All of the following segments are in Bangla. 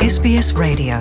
SBS Radio.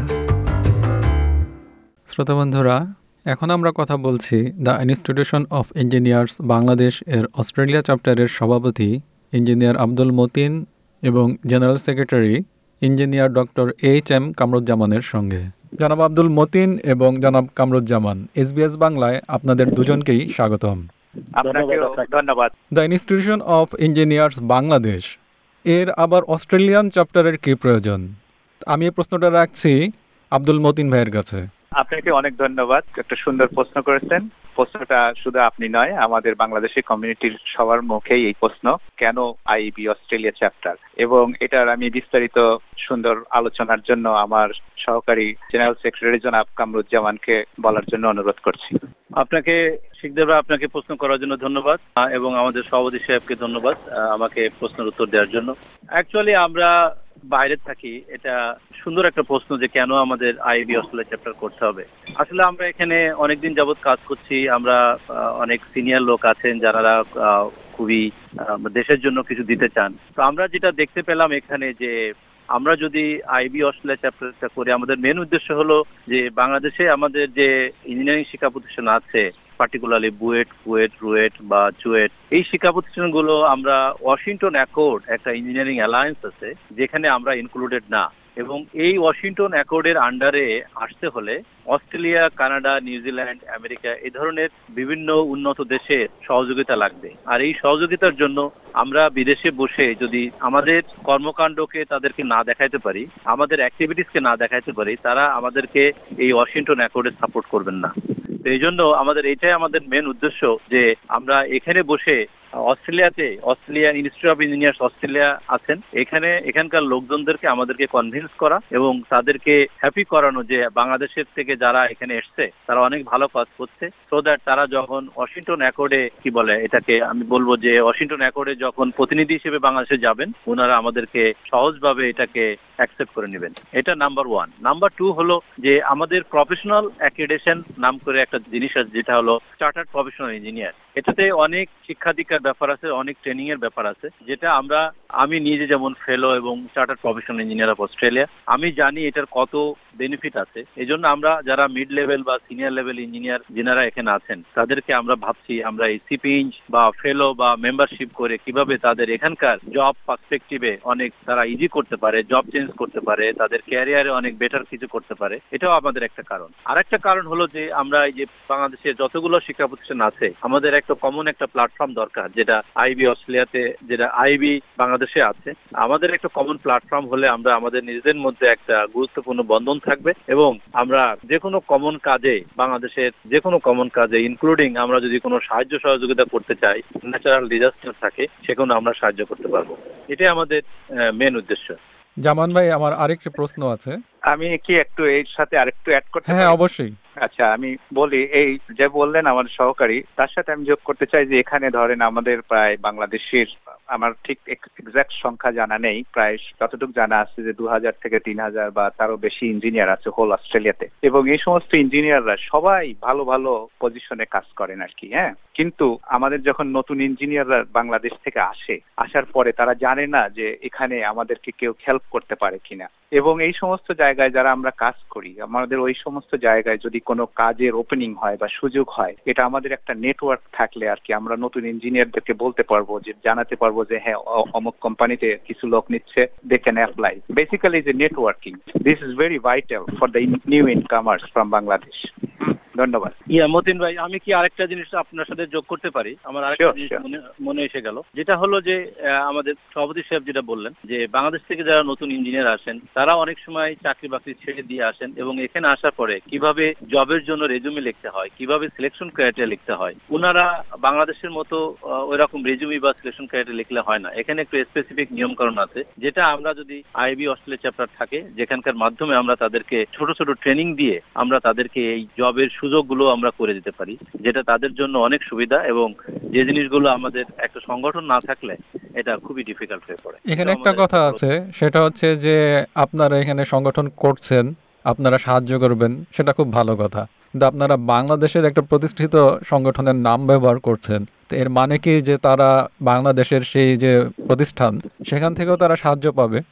শ্রোতা বন্ধুরা, এখন আমরা কথা বলছি the institution of engineers Bangladesh এর অস্ট্রেলিয়া চ্যাপ্টারের সভাপতি ইঞ্জিনিয়ার আব্দুল মতিন এবং general secretary engineer doctor H M. কামরুজ্জামানের সঙ্গে। জনাব আব্দুল মতিন এবং জনাব কামরুজ্জামান, SBS বাংলায় আপনাদের দুজনকেই স্বাগতম। আপনাকেও ধন্যবাদ। The institution of engineers Bangladesh এর আবার অস্ট্রেলিয়ান চ্যাপ্টারের কী প্রয়োজন? আমি এই প্রশ্নটা রাখছি আব্দুল মতিন ভাইয়ের কাছে। আপনাকে অনেক ধন্যবাদ, একটা সুন্দর প্রশ্ন করেছেন। প্রশ্নটা শুধু আপনি নয়, আমাদের বাংলাদেশি কমিউনিটির সবার মুখেই এই প্রশ্ন, কেন আইবি অস্ট্রেলিয়া চ্যাপ্টার, এবং এটার আমি বিস্তারিত সুন্দর আলোচনার জন্য আমার সহকারী জেনারেল সেক্রেটারি জনাব কামরুজ্জামানকে বলার জন্য অনুরোধ করছি। আপনাকে শিকদার, আপনাকে প্রশ্ন করার জন্য ধন্যবাদ এবং আমাদের সভাপতি সাহেবকে ধন্যবাদ আমাকে প্রশ্নের উত্তর দেওয়ার জন্য। অ্যাকচুয়ালি আমরা বাইরে থাকি, এটা সুন্দর একটা প্রশ্ন যে কেন আমাদের আইবি অস্ট্রেলিয়া চ্যাপ্টার করতে হবে। আসলে আমরা এখানে অনেকদিন যাবৎ কাজ করছি, আমরা অনেক সিনিয়র লোক আছেন যারা খুবই দেশের জন্য কিছু দিতে চান। তো আমরা যেটা দেখতে পেলাম এখানে যে আমরা যদি আইবি অস্ট্রেলিয়া চ্যাপ্টারটা করি, আমাদের মেন উদ্দেশ্য হলো যে বাংলাদেশে আমাদের যে ইঞ্জিনিয়ারিং শিক্ষা প্রতিষ্ঠান আছে, পার্টিকুলারলি বুয়েট, কুয়েট, রুয়েট বা চুয়েট, এই শিক্ষা প্রতিষ্ঠানগুলো আমরা ওয়াশিংটন অ্যাকর্ড, একটা ইঞ্জিনিয়ারিং অ্যালায়েন্স আছে যেখানে আমরা ইনক্লুডেড না, এবং এই ওয়াশিংটন অ্যাকর্ডের আন্ডারে আসতে হলে অস্ট্রেলিয়া, কানাডা, নিউজিল্যান্ড, আমেরিকা এই ধরনের বিভিন্ন উন্নত দেশের সহযোগিতা লাগবে। আর এই সহযোগিতার জন্য আমরা বিদেশে বসে যদি আমাদের কর্মকাণ্ডকে তাদেরকে না দেখাইতে পারি, আমাদের অ্যাক্টিভিটিসকে না দেখাইতে পারি, তারা আমাদেরকে এই ওয়াশিংটন অ্যাকর্ডে সাপোর্ট করবেন না। তো এই জন্য এটাই আমাদের মেন উদ্দেশ্য যে আমরা এখানে বসে অস্ট্রেলিয়াতে Australian institute of engineers Australia আছেন, এখানকার লোকজনদেরকে আমাদেরকে কনভিন্স করা এবং তাদেরকে হ্যাপি করানো যে বাংলাদেশের থেকে যারা এখানে এসছে তারা অনেক ভালো কাজ করছে, সো দ্যাট তারা যখন ওয়াশিংটন অ্যাকর্ডে এটাকে আমি বলবো যে ওয়াশিংটন অ্যাকর্ডে যখন প্রতিনিধি হিসেবে বাংলাদেশে যাবেন, ওনারা আমাদেরকে সহজভাবে এটাকে অ্যাকসেপ্ট করে নেবেন। এটা নাম্বার 1। নাম্বার 2 হলো যে আমাদের প্রফেশনাল অ্যাক্রেডিটেশন নাম করে একটা জিনিস আছে, যেটা হলো চার্টার্ড প্রফেশনাল ইঞ্জিনিয়ার। এটাতে অনেক শিক্ষা দীক্ষার ব্যাপার আছে, অনেক ট্রেনিং এর ব্যাপার আছে, যেটা আমি নিজে যেমন ফেলো এবং chartered professional engineer of Australia, আমি জানি এটার কত বেনিফিট আছে। এই জন্য আমরা যারা মিড লেভেল বা সিনিয়র লেভেল ইঞ্জিনিয়ার যারা এখানে আছেন, তাদেরকে আমরা ভাবছি আমরা এই সিপিইঞ্জ বা ফেলো বা মেম্বারশিপ করে কিভাবে তাদের এখানকার জব পার্সপেক্টিভে অনেক তারা ইজি করতে পারে, জব চেঞ্জ করতে পারে, তাদের ক্যারিয়ারে অনেক বেটার কিছু করতে পারে। এটাও আমাদের একটা কারণ। আর একটা কারণ হলো যে আমরা এই যে বাংলাদেশের যতগুলো শিক্ষা প্রতিষ্ঠান আছে, আমাদের একটা কমন একটা প্ল্যাটফর্ম দরকার, যেটা আইবি অস্ট্রেলিয়াতে, যেটা আইবি বাংলাদেশে আছে। আমাদের একটা কমন প্ল্যাটফর্ম হলে আমরা আমাদের নিজেদের মধ্যে একটা গুরুত্বপূর্ণ বন্ধন থাকবে এবং আমরা যে কোনো কমন কাজে, বাংলাদেশের যে কোনো কমন কাজে ইনক্লুডিং আমরা যদি কোনো সাহায্য সহযোগিতা করতে চাই, ন্যাচারাল ডিজাস্টার থাকে, সেখানে আমরা সাহায্য করতে পারবো। এটাই আমাদের মেন উদ্দেশ্য। জামান ভাই, আমার আরেকটি প্রশ্ন আছে। আমি কি একটু এর সাথে আরেকটু অ্যাড করতে পারি? হ্যাঁ, অবশ্যই। আচ্ছা, আমি বলি, এই যে বললেন আমার সহকারী, তার সাথে আমি যোগ করতে চাই যে এখানে ধরেন আমাদের প্রায় বাংলাদেশের, আমার ঠিক এক্সাক্ট সংখ্যা জানা নেই, প্রায় যতটুকু জানা আছে যে 2000 থেকে 3000 বা তারও বেশি ইঞ্জিনিয়ার আছে হোল অস্ট্রেলিয়াতে, এবং এই সমস্ত ইঞ্জিনিয়াররা সবাই ভালো ভালো পজিশনে কাজ করেন আর কি। হ্যাঁ, কিন্তু আমাদের যখন নতুন ইঞ্জিনিয়াররা বাংলাদেশ থেকে আসার পরে তারা জানে না যে এখানে আমাদেরকে কেউ হেল্প করতে পারে কিনা, এবং এই সমস্ত জায়গায় যারা আমরা কাজ করি, আমাদের ওই সমস্ত জায়গায় যদি কোনো কাজের ওপেনিং হয় বা সুযোগ হয়, এটা আমাদের একটা নেটওয়ার্ক থাকলে আর কি আমরা নতুন ইঞ্জিনিয়ারদেরকে বলতে পারবো, যে জানাতে পারবো যে হ্যাঁ অমুক কোম্পানিতে কিছু লোক নিচ্ছে, দে ক্যান অ্যাপ্লাই। বেসিক্যালি যে networking, this is very vital for the new incomers from Bangladesh. ধন্যবাদ। মতিন ভাই, আমি কি আরেকটা জিনিস আপনার সাথে যোগ করতে পারি? আমার আরেকটা জিনিস মনে এসে গেল, যেটা হলো যে আমাদের সভাপতি সাহেব যেটা বললেন যে বাংলাদেশ থেকে যারা নতুন ইঞ্জিনিয়ার আসেন, তারা অনেক সময় চাকরি বাকরি ছেড়ে দিয়ে আসেন, এবং এখানে আসার পরে কিভাবে জবের জন্য রেজুমে লিখতে হয়, কিভাবে সিলেকশন ক্রাইটেরিয়া লিখতে হয়, ওনারা বাংলাদেশের মতো ওই রকম রেজুমি বা সিলেকশন ক্রাইটেরিয়া লিখলে হয় না। এখানে একটু স্পেসিফিক নিয়ম কারণ আছে, যেটা আমরা যদি আইবি অস্ট্রেলিয়া চ্যাপ্টার থাকে, যেখানকার মাধ্যমে আমরা তাদেরকে ছোট ছোট ট্রেনিং দিয়ে আমরা তাদেরকে এই জবের সুযোগগুলো আমরা করে দিতে পারি, যেটা তাদের জন্য অনেক সুবিধা, এবং যে জিনিসগুলো আমাদের একটা সংগঠন না থাকলে এটা খুবই ডিফিকাল্ট হয়ে পড়ে। এখানে একটা কথা আছে, সেটা হচ্ছে যে আপনারা এখানে সংগঠন করছেন, আপনারা সাহায্য করবেন, সেটা খুব ভালো কথা, কিন্তু আপনারা বাংলাদেশের একটা প্রতিষ্ঠিত সংগঠনের নাম ব্যবহার করছেন। তো এর মানে কি যে তারা বাংলাদেশের সেই যে প্রতিষ্ঠান, সেখান থেকেও তারা সাহায্য পাবে?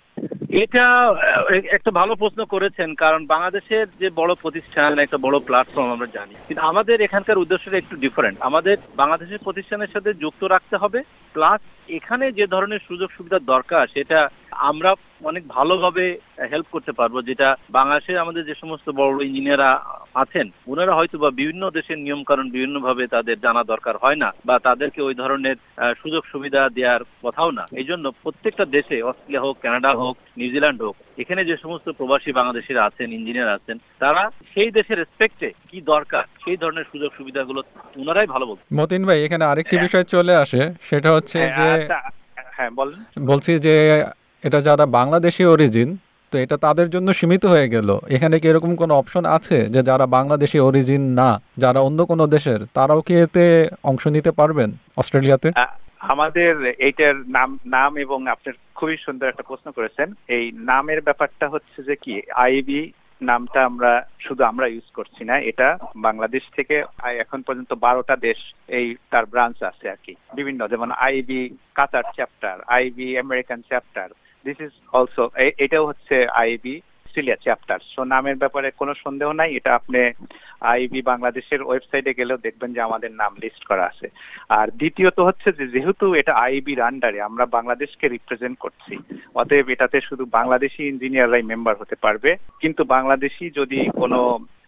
এটা একটা ভালো প্রশ্ন করেছেন, কারণ বাংলাদেশের যে বড় প্রতিষ্ঠান, একটা বড় প্ল্যাটফর্ম আমরা জানি, কিন্তু আমাদের এখানকার উদ্দেশ্যটা একটু ডিফারেন্ট। আমাদের বাংলাদেশের প্রতিষ্ঠানের সাথে যুক্ত রাখতে হবে, প্লাস এখানে যে ধরনের সুযোগ সুবিধা দরকার সেটা আমরা অনেক ভালোভাবে হেল্প করতে পারবো। যেটা বাংলাদেশে আমাদের যে সমস্ত বড় ইঞ্জিনিয়াররা আছেন, ওনারা হয়তো বা বিভিন্ন দেশের নিয়ম কানুন বিভিন্ন ভাবে তাদের জানা দরকার হয় না, বা তাদেরকে ওই ধরনের সুযোগ সুবিধা দেওয়ার কথাও না। এই জন্য প্রত্যেকটা দেশে, অস্ট্রেলিয়া হোক, কানাডা হোক, নিউজিল্যান্ড হোক, এখানে যে সমস্ত প্রবাসী বাংলাদেশিরা আছেন, ইঞ্জিনিয়ার আছেন, তারা সেই দেশের রেসপেক্টে কি দরকার সেই ধরনের সুযোগ সুবিধাগুলো ওনারাই ভালো বলছেন। মতিন ভাই, এখানে আরেকটি বিষয় চলে আসে, সেটা হচ্ছে যে হ্যাঁ বলেন। বলছি যে এটা যারা বাংলাদেশি অরিজিন, তো এটা তাদের জন্য সীমিত হয়ে গেল। এখানে কি এরকম কোনো অপশন আছে যে যারা বাংলাদেশি অরিজিন না, যারা অন্য কোনো দেশের, তারাও কি এতে অংশ নিতে পারবেন অস্ট্রেলিয়াতে? আমাদের এইটার নাম এবং আপনার খুবই সুন্দর একটা প্রশ্ন করেছেন। এই নামের ব্যাপারটা হচ্ছে যে কি, আইবি নামটা আমরা ইউজ করছি না। এটা বাংলাদেশ থেকে এখন পর্যন্ত 12টা দেশ এই তার ব্রাঞ্চ আছে আর কি, বিভিন্ন, যেমন IB Qatar chapter, IB American chapter, this is also, এটাও হচ্ছে আইবি অস্ট্রেলিয়া চ্যাপ্টার। সো নামের ব্যাপারে কোনো সন্দেহ নাই। এটা আপনি আইবি বাংলাদেশের ওয়েবসাইটে গেলেও দেখবেন যে আমাদের নাম লিস্ট করা আছে। আর দ্বিতীয়ত হচ্ছে যে যেহেতু এটা আইবির আন্ডারে, আমরা বাংলাদেশকে রিপ্রেজেন্ট করছি, অতএব এটাতে শুধু বাংলাদেশি ইঞ্জিনিয়াররাই মেম্বার হতে পারবে। কিন্তু বাংলাদেশি যদি কোনো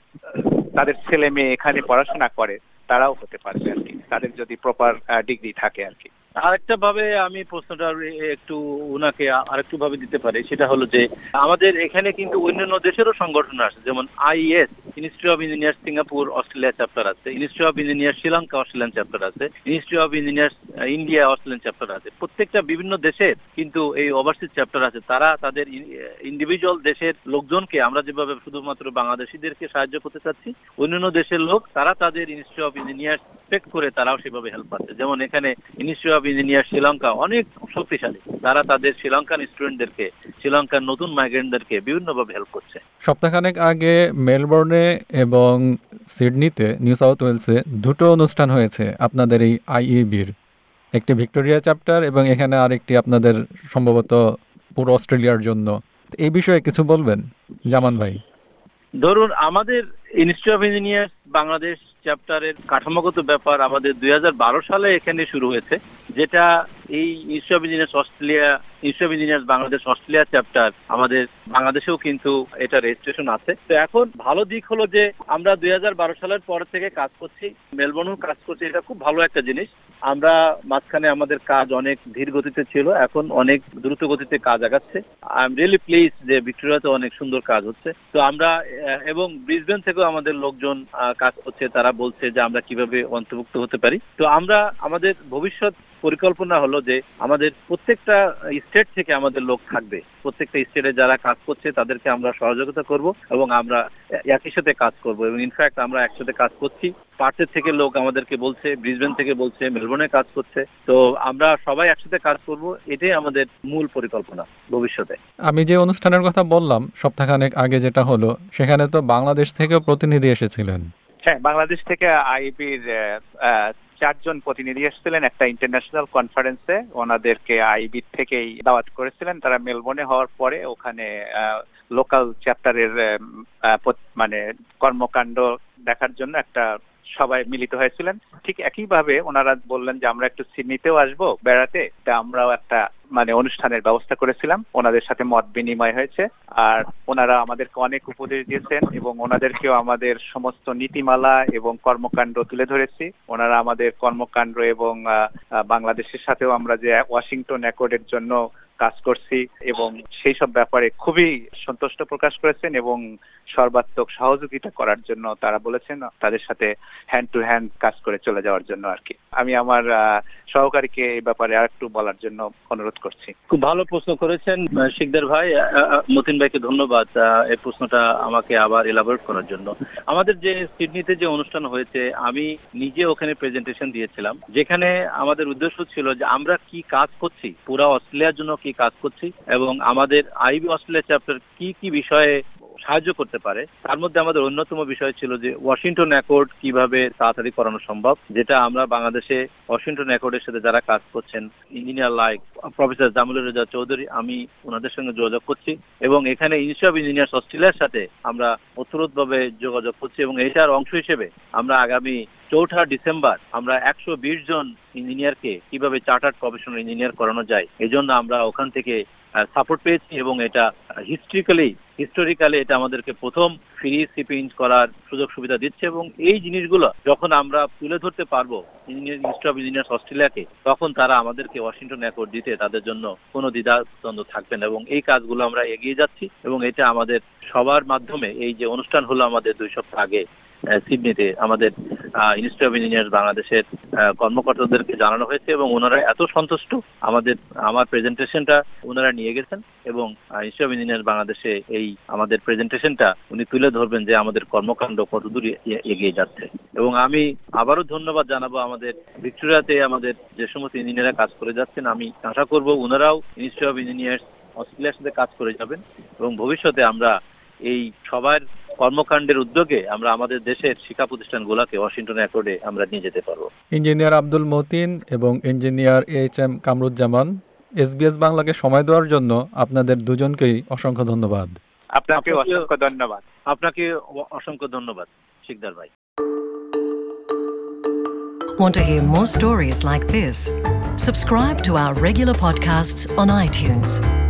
তাদের ছেলে মেয়ে এখানে পড়াশোনা করে, তারাও হতে পারবে আর কি, তাদের যদি প্রপার ডিগ্রি থাকে আর কি। আরেকটা ভাবে আমি প্রশ্নটা একটু ওনাকে আরেকটু ভাবে দিতে পারি, সেটা হলো যে আমাদের এখানে কিন্তু অন্যান্য দেশেরও সংগঠন আছে, যেমন IS, institute of engineer Singapore Australia chapter আছে, institute of engineer Sri Lanka Australian chapter আছে, institute of engineer India Australian chapter আছে। প্রত্যেকটা বিভিন্ন দেশের কিন্তু এই ওভারসিজ চ্যাপ্টার আছে। তারা তাদের ইন্ডিভিজুয়াল দেশের লোকজনকে, আমরা যেভাবে শুধুমাত্র বাংলাদেশিদেরকে সাহায্য করতে চাচ্ছি, অন্যান্য দেশের লোক তারা তাদের ইনস্টিটিউট অফ ইঞ্জিনিয়ার রেসপেক্ট করে তারাও সেভাবে হেল্প পাচ্ছে। যেমন এখানে ইনস্টিটিউট অফ ইঞ্জিনিয়ার শ্রীলঙ্কা অনেক শক্তিশালী, তারা তাদের শ্রীলঙ্কান স্টুডেন্টদেরকে, শ্রীলঙ্কার নতুন মাইগ্রেন্টদেরকে বিভিন্নভাবে হেল্প করছে। সপ্তাহখানেক আগে মেলবোর্নে এবং সিডনিতে, নিউ সাউথ ওয়েলসে দুটো অনুষ্ঠান হয়েছে আপনাদের এই আইইবির, একটি ভিক্টোরিয়া চ্যাপ্টার এবং এখানে আরেকটি আপনাদের সম্ভবত পুরো অস্ট্রেলিয়ার জন্য। এই বিষয়ে কিছু বলবেন জামান ভাই? ধরুন, আমাদের ইনস্টিটিউট অফ ইঞ্জিনিয়ার বাংলাদেশ চ্যাপ্টারের কাঠামোগত ব্যাপার আমাদের 2012 সালে এখানে শুরু হয়েছে, যেটা এই institute of engineers Bangladesh Australia chapter আমাদের বাংলাদেশেও কিন্তু এটা রেজিস্ট্রেশন আছে। তো এখন ভালো দিক হলো যে আমরা 2012 সালের পর থেকে কাজ করছি, মেলবোর্নেও কাজ করছি, এটা খুব ভালো একটা জিনিস। আমরা মাঝখানে আমাদের কাজ অনেক ধীর গতিতে ছিল, এখন অনেক দ্রুত গতিতে কাজ আগাচ্ছে। আই এম রিয়েলি প্লিজ যে ভিক্টোরিয়াতে অনেক সুন্দর কাজ হচ্ছে। তো আমরা এবং ব্রিসবেন থেকেও আমাদের লোকজন কাজ করছে, তারা বলছে যে আমরা কিভাবে অন্তর্ভুক্ত হতে পারি। তো আমরা আমাদের ভবিষ্যৎ পরিকল্পনা হলো যে আমাদের প্রত্যেকটা স্টেট থেকে আমাদের লোক থাকবে, প্রত্যেকটা স্টেটে যারা কাজ করছে তাদেরকে আমরা সহযোগিতা করব এবং আমরা একই সাথে কাজ করব। এবং ইনফ্যাক্ট আমরা একসাথে কাজ করছি, পার্থের থেকে লোক আমাদেরকে বলছে, ব্রিসবেন থেকে বলছে, মেলবোর্নে কাজ করছে। তো আমরা সবাই একসাথে কাজ করব, এটাই আমাদের মূল পরিকল্পনা ভবিষ্যতে। আমি যে অনুষ্ঠানের কথা বললাম সপ্তাহখানেক আগে যেটা হলো, সেখানে তো বাংলাদেশ থেকেও প্রতিনিধি এসেছিলেন। হ্যাঁ, বাংলাদেশ থেকে আইবির 4 জন প্রতিনিধি এসেছিলেন একটা ইন্টারন্যাশনাল কনফারেন্সে। ওনাদেরকে আইবি থেকেই দাওয়াত করেছিলেন। তারা মেলবোর্নে হওয়ার পরে ওখানে লোকাল চ্যাপ্টারের মানে কর্মকাণ্ড দেখার জন্য একটা সবাই মিলিত হয়েছিলেন। ঠিক একইভাবে ওনারা বললেন যে আমরা একটু সিডনিতেও আসবো বেড়াতে, তা আমরাও একটা মানে অনুষ্ঠানের ব্যবস্থা করেছিলাম। ওনাদের সাথে মত বিনিময় হয়েছে, আর ওনারা আমাদেরকে অনেক উপদেশ দিয়েছেন এবং ওনাদেরকেও আমাদের সমস্ত নীতিমালা এবং কর্মকাণ্ড তুলে ধরেছি। ওনারা আমাদের কর্মকাণ্ড এবং বাংলাদেশের সাথেও আমরা যে ওয়াশিংটন অ্যাকর্ডের জন্য কাজ করছি এবং সেই সব ব্যাপারে খুবই সন্তুষ্ট প্রকাশ করেছেন এবং সর্বাত্মক সহযোগিতা করার জন্য তারা বলেছেন তাদের সাথে হ্যান্ড টু হ্যান্ড কাজ করে চলে যাওয়ার জন্য আর কি। আমি আমার সহকারীকে এই ব্যাপারে আরেকটু বলার জন্য অনুরোধ করছি। খুব ভালো প্রশ্ন করেছেন শিকদার ভাই, মতিন ভাইকে ধন্যবাদ এই প্রশ্নটা আমাকে আবার এলাবোরেট করার জন্য। আমাদের যে সিডনিতে যে অনুষ্ঠান হয়েছে, আমি নিজে ওখানে প্রেজেন্টেশন দিয়েছিলাম, যেখানে আমাদের উদ্দেশ্য ছিল যে আমরা কি কাজ করছি, পুরো অস্ট্রেলিয়ার জন্য কি কাজ করছি এবং আমাদের আইবি অস্ট্রেলিয়া চ্যাপ্টার কি কি বিষয়ে সাহায্য করতে পারে। তার মধ্যে আমাদের অন্যতম বিষয় ছিল যে ওয়াশিংটন অ্যাকর্ড কিভাবে তাড়াতাড়ি করানো সম্ভব, যেটা আমরা বাংলাদেশে ওয়াশিংটন অ্যাকর্ডের সাথে যারা কাজ করছেন, engineer like professor Jamilur Reza Chowdhury, আমি ওনাদের সঙ্গে যোগাযোগ করছি এবং এখানে ইনস্টিটিউট অফ ইঞ্জিনিয়ার্স অস্ট্রেলিয়ার সাথে আমরা ওতপ্রোতভাবে যোগাযোগ করছি এবং এটার অংশ হিসেবে আমরা আগামী 4 ডিসেম্বর আমরা 120 জন ইঞ্জিনিয়ারকে কিভাবে চার্টার্ড প্রফেশনাল ইঞ্জিনিয়ার করানো যায় এই জন্য আমরা ওখান থেকে সাপোর্ট পেয়েছি এবং এটা হিস্টোরিক্যালি এটা আমাদেরকে প্রথম ফ্রি শিপিং করার সুযোগ সুবিধা দিচ্ছে এবং এই জিনিসগুলো যখন আমরা তুলে ধরতে পারবো ইনস্টিটিউট অফ ইঞ্জিনিয়ার্স অস্ট্রেলিয়াকে, তখন তারা আমাদেরকে ওয়াশিংটন অ্যাকর্ড দিতে তাদের জন্য কোনো দ্বিধাদ্বন্দ্ব থাকবে না এবং এই কাজগুলো আমরা এগিয়ে যাচ্ছি এবং এটা আমাদের সবার মাধ্যমে এই যে অনুষ্ঠান হলো আমাদের 2 সপ্তাহ আগে সিডনিতে আমাদের ইনস্টিটিউট অফ ইঞ্জিনিয়ার্স বাংলাদেশের কর্মকর্তাদেরকে জানানো হয়েছে এবং ওনারা এত সন্তুষ্ট, আমার প্রেজেন্টেশনটা ওনারা নিয়ে গেছেন এবং ইনস্টিটিউট অফ ইঞ্জিনিয়ার্স বাংলাদেশে এই আমাদের প্রেজেন্টেশনটা উনি তুলে ধরবেন যে আমাদের কর্মকাণ্ড কতদূর এগিয়ে যাচ্ছে। এবং আমি আবারও ধন্যবাদ জানাবো আমাদের ভিক্টোরিয়াতে আমাদের যে সমস্ত ইঞ্জিনিয়াররা কাজ করে যাচ্ছেন, আমি আশা করব ওনারাও ইনস্টিটিউট অফ ইঞ্জিনিয়ার্স অস্ট্রেলিয়ার সাথে কাজ করে যাবেন এবং ভবিষ্যতে আমরা এই সবার কর্মকাণ্ডের উদ্যোগে আমরা আমাদের দেশের শিক্ষা প্রতিষ্ঠানগুলোকে ওয়াশিংটন অ্যাকর্ডে আমরা নিয়ে যেতে পারবো। ইঞ্জিনিয়ার আব্দুল মতিন এবং ইঞ্জিনিয়ার এইচ.এম. কামরুজ্জামান, SBS বাংলাকে সময় দেওয়ার জন্য আপনাদের দুজনকেই অসংখ্য ধন্যবাদ। আপনাকে অসংখ্য ধন্যবাদ। আপনাকে অসংখ্য ধন্যবাদ শিকদার ভাই। Want to hear more stories like this? Subscribe to our regular podcasts on iTunes.